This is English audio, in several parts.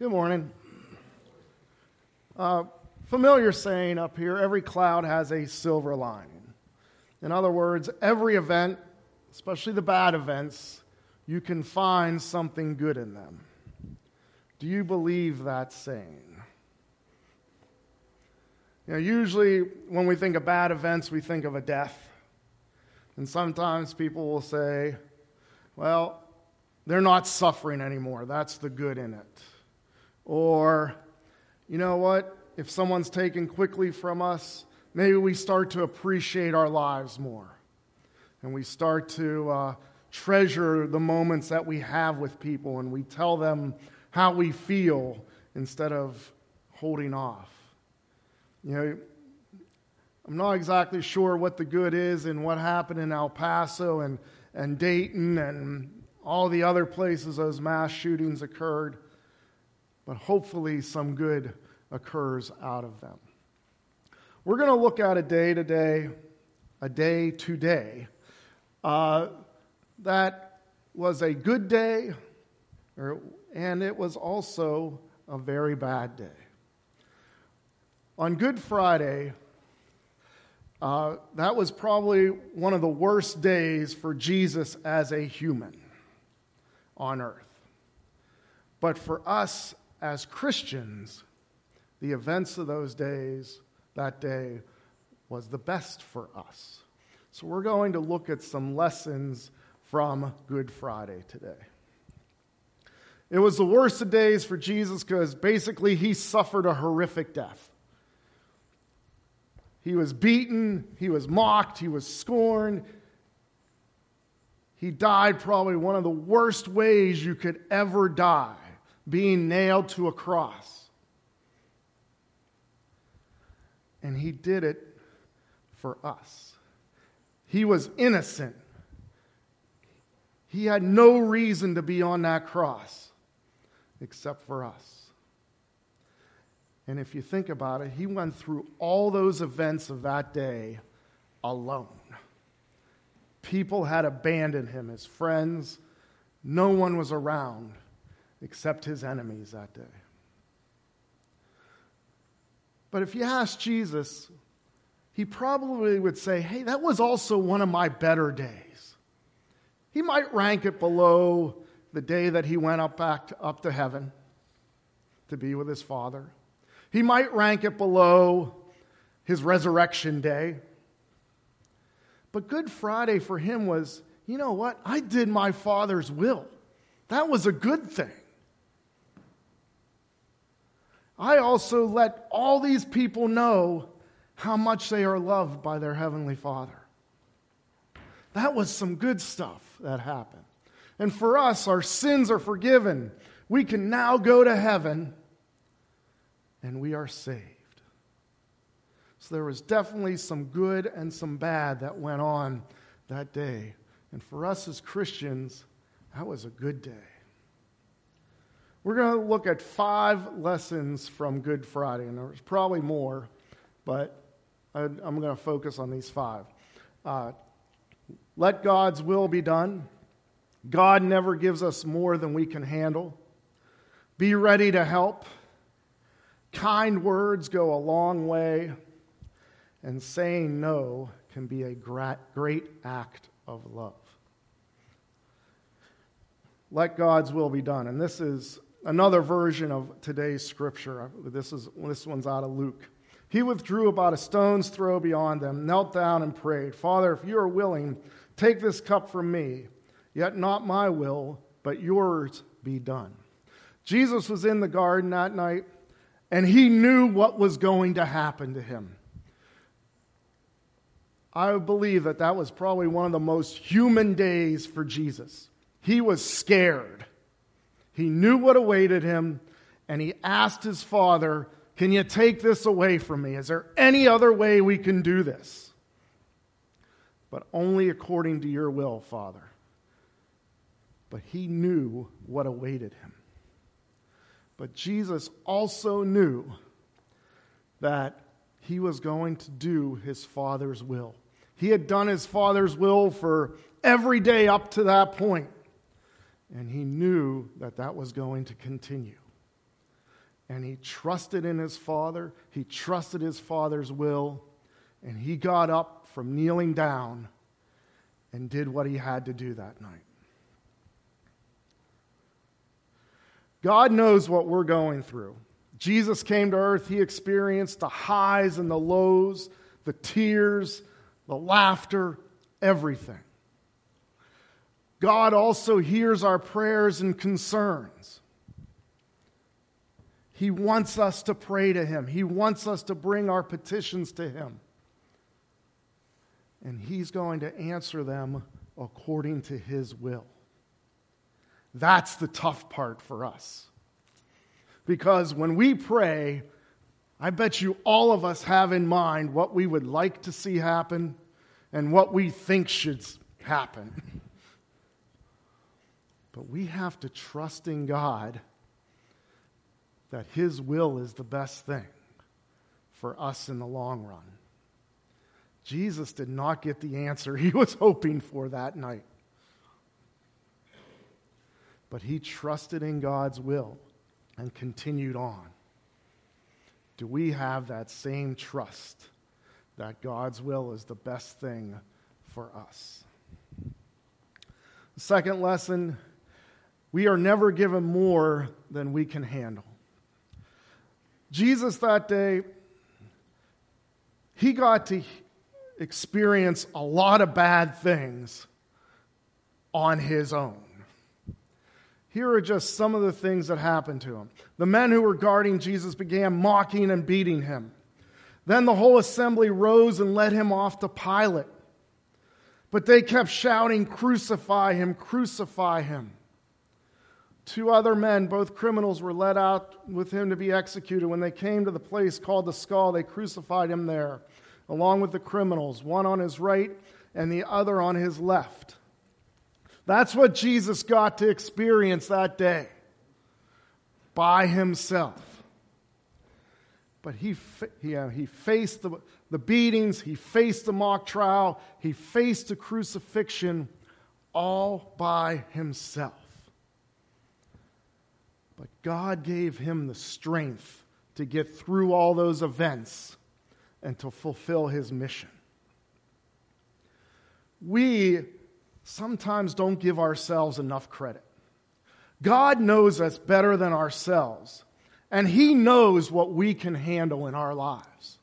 Good morning. Familiar saying up here, every cloud has a silver lining. In other words, every event, especially the bad events, you can find something good in them. Do you believe that saying? Usually when we think of bad events, we think of a death. And sometimes people will say, well, they're not suffering anymore. That's the good in it. Or, you know what? If someone's taken quickly from us, maybe we start to appreciate our lives more. And we start to treasure the moments that we have with people, and we tell them how we feel instead of holding off. I'm not exactly sure what the good is in what happened in El Paso and Dayton and all the other places those mass shootings occurred. But hopefully some good occurs out of them. We're going to look at a day today that was a good day, and it was also a very bad day. On Good Friday, that was probably one of the worst days for Jesus as a human on earth. But for us as Christians, the events of that day was the best for us. So we're going to look at some lessons from Good Friday today. It was the worst of days for Jesus because basically he suffered a horrific death. He was beaten, he was mocked, he was scorned. He died probably one of the worst ways you could ever die, being nailed to a cross. And he did it for us. He was innocent. He had no reason to be on that cross except for us. And if you think about it, he went through all those events of that day alone. People had abandoned him, his friends. No one was around except his enemies that day. But if you ask Jesus, he probably would say, hey, that was also one of my better days. He might rank it below the day that he went up to heaven to be with his Father. He might rank it below his resurrection day. But Good Friday for him was, you know what? I did my Father's will. That was a good thing. I also let all these people know how much they are loved by their Heavenly Father. That was some good stuff that happened. And for us, our sins are forgiven. We can now go to heaven, and we are saved. So there was definitely some good and some bad that went on that day. And for us as Christians, that was a good day. We're going to look at 5 lessons from Good Friday, and there's probably more, but I'm going to focus on these 5. Let God's will be done. God never gives us more than we can handle. Be ready to help. Kind words go a long way, and saying no can be a great act of love. Let God's will be done. And this is another version of today's scripture. This one's out of Luke. He withdrew about a stone's throw beyond them, knelt down and prayed, Father, if you are willing, take this cup from me, yet not my will, but yours be done. Jesus was in the garden that night, and he knew what was going to happen to him. I believe that was probably one of the most human days for Jesus. He was scared. He knew what awaited him, and he asked his Father, can you take this away from me? Is there any other way we can do this? But only according to your will, Father. But he knew what awaited him. But Jesus also knew that he was going to do his Father's will. He had done his Father's will for every day up to that point. And he knew that was going to continue. and he trusted in his Father. He trusted his Father's will, and he got up from kneeling down and did what he had to do that night. God knows what we're going through. Jesus came to earth. He experienced the highs and the lows, the tears, the laughter, everything. God also hears our prayers and concerns. He wants us to pray to him. He wants us to bring our petitions to him. And he's going to answer them according to his will. That's the tough part for us. Because when we pray, I bet you all of us have in mind what we would like to see happen and what we think should happen. But we have to trust in God that his will is the best thing for us in the long run. Jesus did not get the answer he was hoping for that night. But he trusted in God's will and continued on. Do we have that same trust that God's will is the best thing for us? The second lesson, we are never given more than we can handle. Jesus that day, he got to experience a lot of bad things on his own. Here are just some of the things that happened to him. The men who were guarding Jesus began mocking and beating him. Then the whole assembly rose and led him off to Pilate. But they kept shouting, "Crucify him, crucify him." 2 other men, both criminals, were led out with him to be executed. When they came to the place called the Skull, they crucified him there, along with the criminals, one on his right and the other on his left. That's what Jesus got to experience that day by himself. But he faced the beatings, he faced the mock trial, he faced the crucifixion all by himself. But God gave him the strength to get through all those events and to fulfill his mission. We sometimes don't give ourselves enough credit. God knows us better than ourselves, and he knows what we can handle in our lives.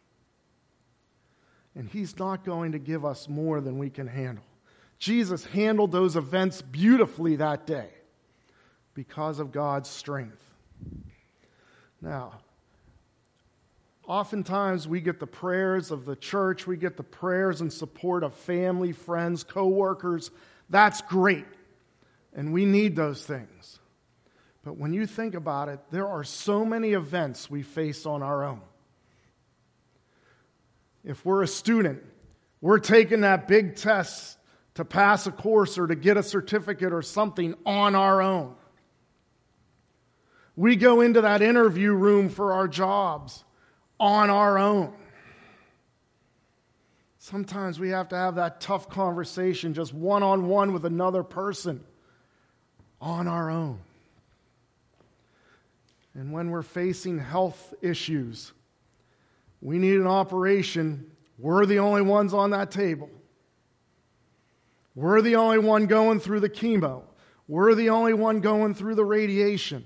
And he's not going to give us more than we can handle. Jesus handled those events beautifully that day because of God's strength. Now, oftentimes we get the prayers of the church, we get the prayers and support of family, friends, co-workers. That's great, and we need those things. But when you think about it, there are so many events we face on our own. If we're a student, we're taking that big test to pass a course or to get a certificate or something on our own. We go into that interview room for our jobs on our own. Sometimes we have to have that tough conversation just one-on-one with another person on our own. And when we're facing health issues, we need an operation, we're the only ones on that table. We're the only one going through the chemo. We're the only one going through the radiation.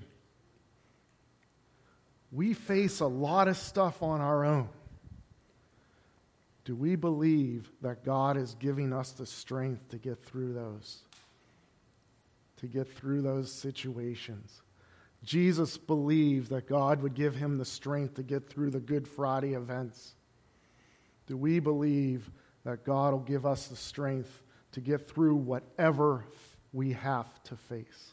We face a lot of stuff on our own. Do we believe that God is giving us the strength to get through those? To get through those situations? Jesus believed that God would give him the strength to get through the Good Friday events. Do we believe that God will give us the strength to get through whatever we have to face?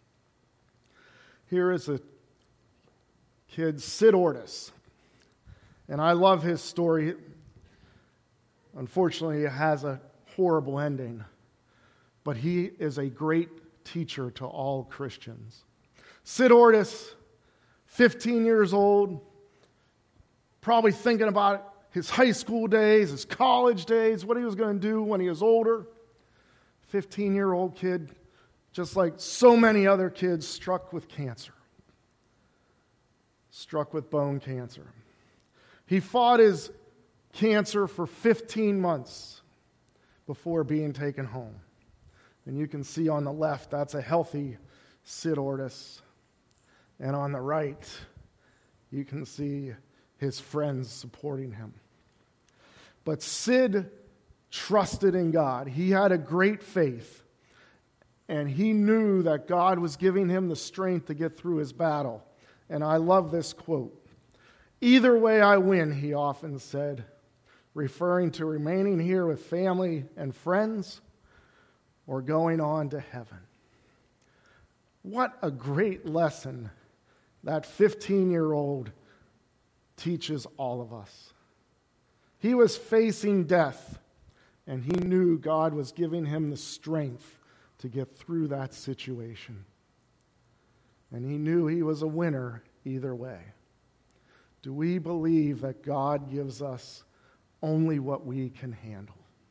Here is a kid, Sid Ortiz. And I love his story. Unfortunately, it has a horrible ending. But he is a great teacher to all Christians. Sid Ortiz, 15 years old, probably thinking about his high school days, his college days, what he was going to do when he was older. 15-year-old kid, just like so many other kids, struck with cancer. struck with bone cancer. He fought his cancer for 15 months before being taken home. And you can see on the left, that's a healthy Sid Ortiz. And on the right, you can see his friends supporting him. But Sid trusted in God. He had a great faith. And he knew that God was giving him the strength to get through his battle. And I love this quote. "Either way I win," he often said, referring to remaining here with family and friends or going on to heaven. What a great lesson that 15-year-old teaches all of us. He was facing death, and he knew God was giving him the strength to get through that situation. And he knew he was a winner either way. Do we believe that God gives us only what we can handle?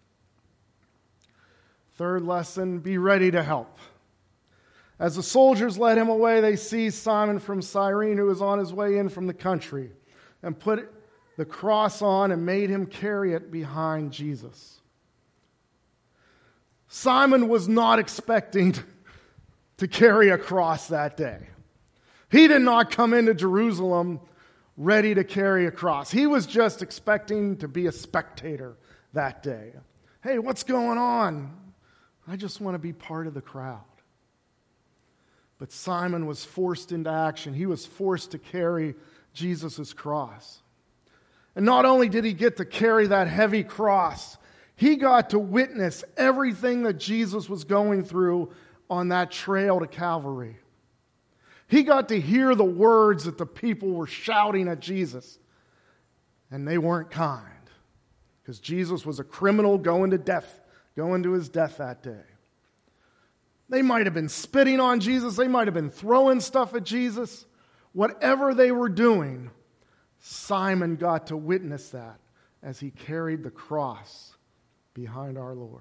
Third lesson, be ready to help. As the soldiers led him away, they seized Simon from Cyrene, who was on his way in from the country, and put the cross on and made him carry it behind Jesus. Simon was not expecting to carry a cross that day. He did not come into Jerusalem ready to carry a cross. He was just expecting to be a spectator that day. Hey, what's going on? I just want to be part of the crowd. But Simon was forced into action. He was forced to carry Jesus' cross. And not only did he get to carry that heavy cross, he got to witness everything that Jesus was going through on that trail to Calvary. He got to hear the words that the people were shouting at Jesus. And they weren't kind. Because Jesus was a criminal going to his death that day. They might have been spitting on Jesus. They might have been throwing stuff at Jesus. Whatever they were doing, Simon got to witness that as he carried the cross behind our Lord.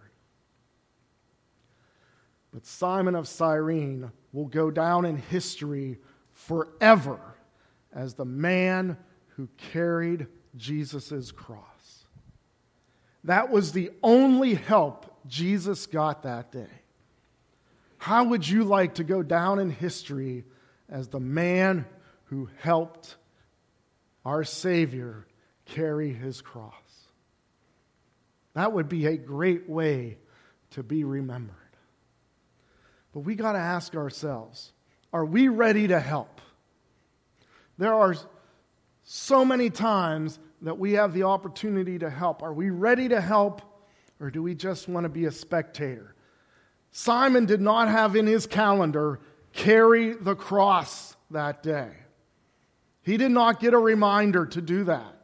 But Simon of Cyrene will go down in history forever as the man who carried Jesus' cross. That was the only help Jesus got that day. How would you like to go down in history as the man who helped our Savior carry his cross? That would be a great way to be remembered. But we got to ask ourselves, are we ready to help? There are so many times that we have the opportunity to help. Are we ready to help, or do we just want to be a spectator? Simon did not have in his calendar carry the cross that day. He did not get a reminder to do that.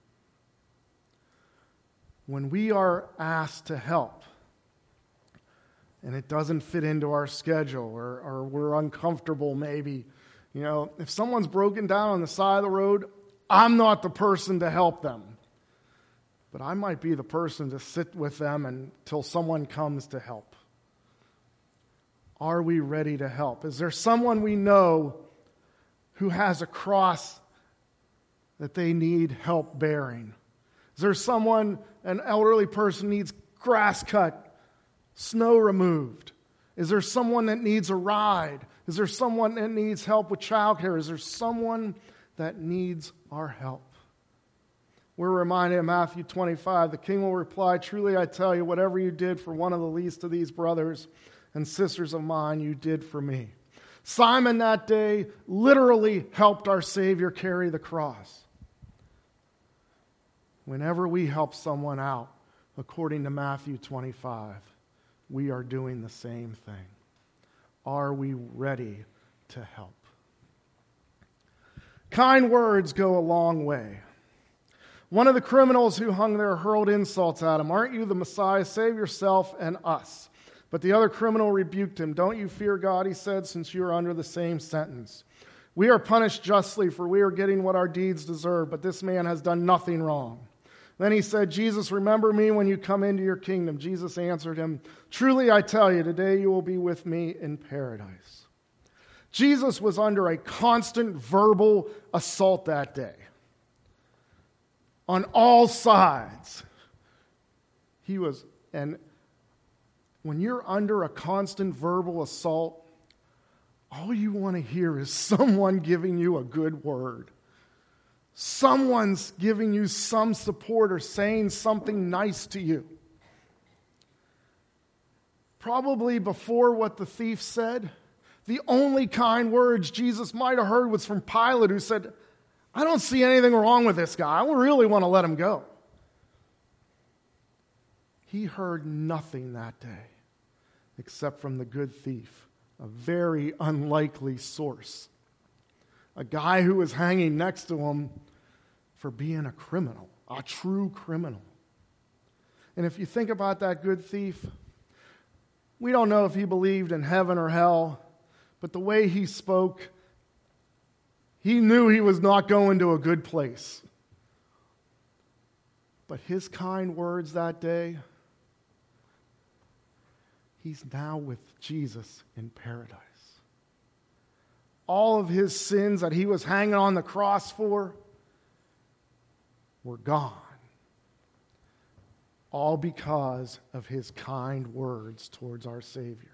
When we are asked to help, and it doesn't fit into our schedule, or we're uncomfortable maybe, if someone's broken down on the side of the road, I'm not the person to help them. But I might be the person to sit with them until someone comes to help. Are we ready to help? Is there someone we know who has a cross that they need help bearing? Is there someone, an elderly person needs grass cut, snow removed? Is there someone that needs a ride? Is there someone that needs help with childcare? Is there someone that needs our help? We're reminded in Matthew 25, the king will reply, "Truly I tell you, whatever you did for one of the least of these brothers and sisters of mine, you did for me." Simon that day literally helped our Savior carry the cross. Whenever we help someone out, according to Matthew 25, we are doing the same thing. Are we ready to help? Kind words go a long way. One of the criminals who hung there hurled insults at him. "Aren't you the Messiah? Save yourself and us." But the other criminal rebuked him. "Don't you fear God," he said, "since you are under the same sentence. We are punished justly, for we are getting what our deeds deserve, but this man has done nothing wrong." Then he said, "Jesus, remember me when you come into your kingdom." Jesus answered him, "Truly I tell you, today you will be with me in paradise." Jesus was under a constant verbal assault that day. On all sides. And when you're under a constant verbal assault, all you want to hear is someone giving you a good word. Someone's giving you some support or saying something nice to you. Probably before what the thief said, the only kind words Jesus might have heard was from Pilate, who said, I don't see anything wrong with this guy. I really want to let him go. He heard nothing that day except from the good thief, a very unlikely source. A guy who was hanging next to him for being a criminal, a true criminal. And if you think about that good thief, we don't know if he believed in heaven or hell, but the way he spoke, he knew he was not going to a good place. But his kind words that day, he's now with Jesus in paradise. All of his sins that he was hanging on the cross for were gone. All because of his kind words towards our Savior.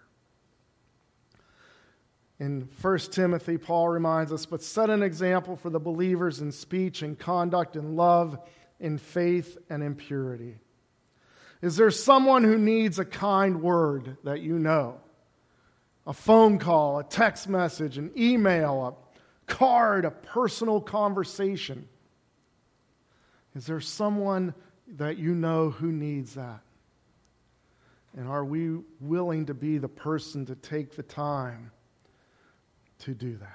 In 1 Timothy, Paul reminds us, but set an example for the believers in speech and conduct, in love, in faith, and in purity. Is there someone who needs a kind word that you know? A phone call, a text message, an email, a card, a personal conversation. Is there someone that you know who needs that? And are we willing to be the person to take the time to do that?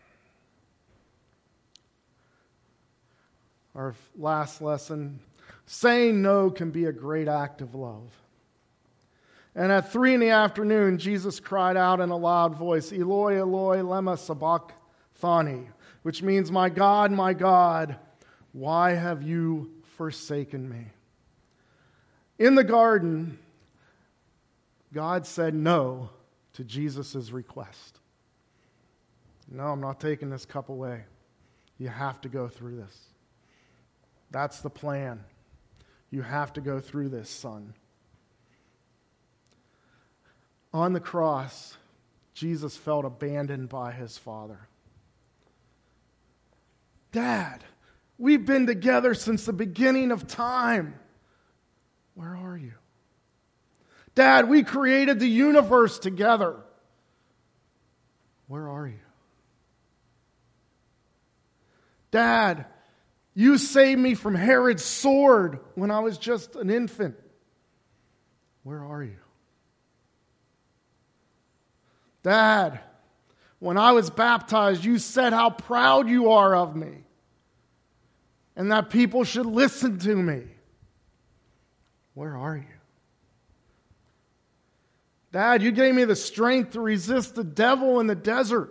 Our last lesson, saying no can be a great act of love. And at 3 p.m, Jesus cried out in a loud voice, Eloi, Eloi, lema sabachthani, which means, my God, why have you forsaken me? In the garden, God said no to Jesus' request. No, I'm not taking this cup away. You have to go through this. That's the plan. You have to go through this, son. On the cross, Jesus felt abandoned by his Father. Dad, we've been together since the beginning of time. Where are you? Dad, we created the universe together. Where are you? Dad, you saved me from Herod's sword when I was just an infant. Where are you? Dad, when I was baptized, you said how proud you are of me and that people should listen to me. Where are you? Dad, you gave me the strength to resist the devil in the desert.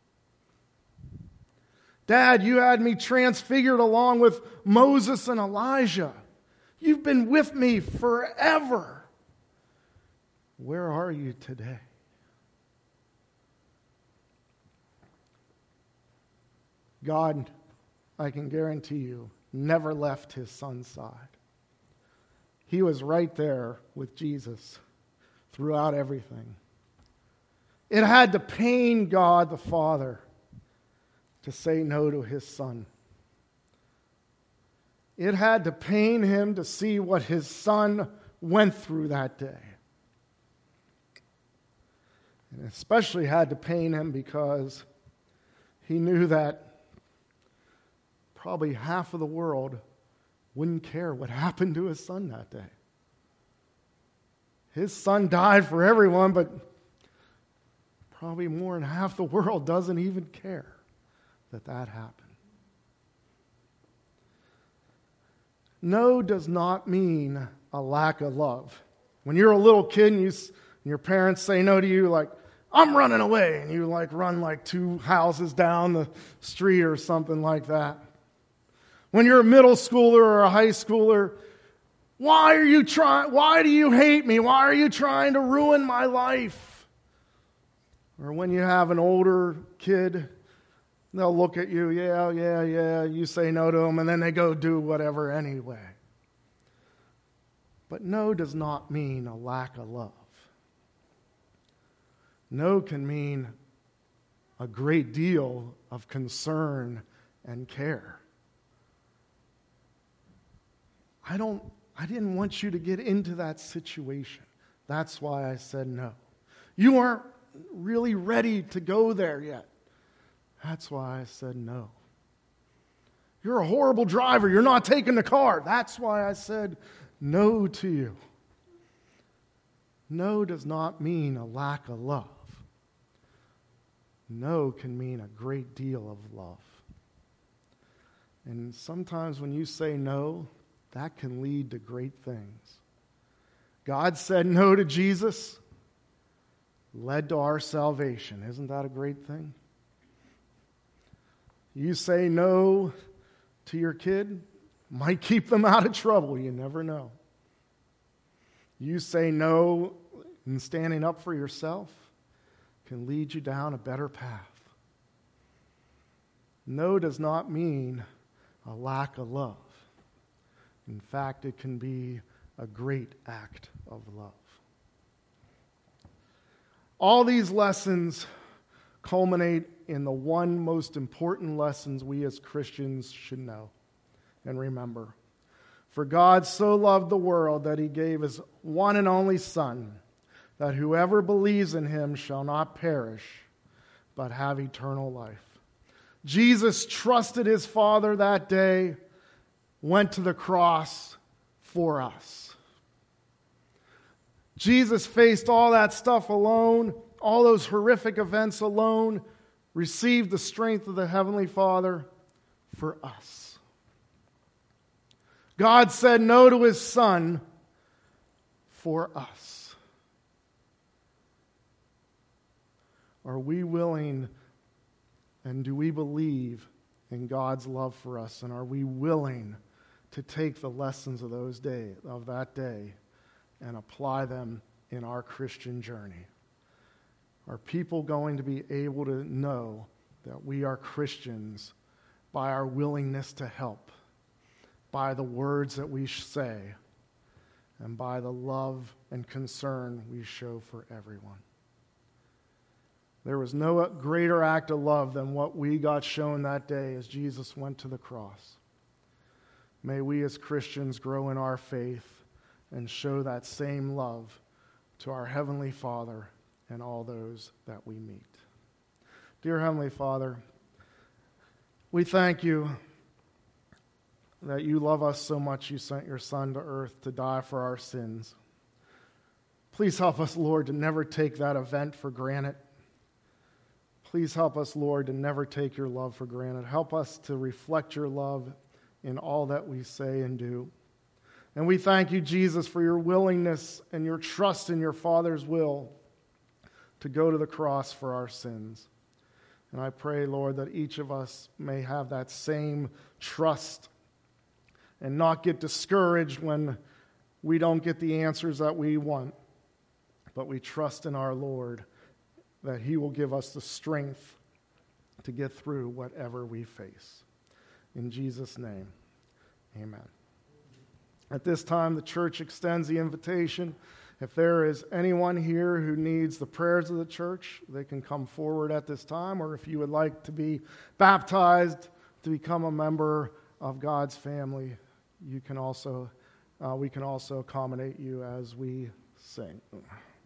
Dad, you had me transfigured along with Moses and Elijah. You've been with me forever. Where are you today? God, I can guarantee you, never left his son's side. He was right there with Jesus throughout everything. It had to pain God the Father to say no to his son. It had to pain him to see what his son went through that day. And especially had to pain him because he knew that probably half of the world wouldn't care what happened to his son that day. His son died for everyone, but probably more than half the world doesn't even care that happened. No does not mean a lack of love. When you're a little kid and your parents say no to you, like, I'm running away, and you run 2 houses down the street or something like that. When you're a middle schooler or a high schooler, why do you hate me? Why are you trying to ruin my life? Or when you have an older kid, they'll look at you, yeah, you say no to them, and then they go do whatever anyway. But no does not mean a lack of love. No can mean a great deal of concern and care. I didn't want you to get into that situation. That's why I said no. You aren't really ready to go there yet. That's why I said no. You're a horrible driver. You're not taking the car. That's why I said no to you. No does not mean a lack of love. No can mean a great deal of love. And sometimes when you say no, that can lead to great things. God said no to Jesus, led to our salvation. Isn't that a great thing? You say no to your kid, might keep them out of trouble. You never know. You say no in standing up for yourself can lead you down a better path. No does not mean a lack of love. In fact, it can be a great act of love. All these lessons culminate in the one most important lessons we as Christians should know and remember. For God so loved the world that he gave his one and only Son, that whoever believes in him shall not perish, but have eternal life. Jesus trusted his Father that day, went to the cross for us. Jesus faced all that stuff alone, all those horrific events alone, received the strength of the Heavenly Father for us. God said no to his Son for us. Are we willing and do we believe in God's love for us? And are we willing to take the lessons of that day and apply them in our Christian journey? Are people going to be able to know that we are Christians by our willingness to help, by the words that we say, and by the love and concern we show for everyone? There was no greater act of love than what we got shown that day as Jesus went to the cross. May we as Christians grow in our faith and show that same love to our Heavenly Father and all those that we meet. Dear Heavenly Father, we thank you that you love us so much you sent your Son to earth to die for our sins. Please help us, Lord, to never take that event for granted. Please help us, Lord, to never take your love for granted. Help us to reflect your love in all that we say and do. And we thank you, Jesus, for your willingness and your trust in your Father's will to go to the cross for our sins. And I pray, Lord, that each of us may have that same trust and not get discouraged when we don't get the answers that we want. But we trust in our Lord that he will give us the strength to get through whatever we face. In Jesus' name, amen. At this time, the church extends the invitation. If there is anyone here who needs the prayers of the church, they can come forward at this time. Or if you would like to be baptized to become a member of God's family, we can also accommodate you as we sing.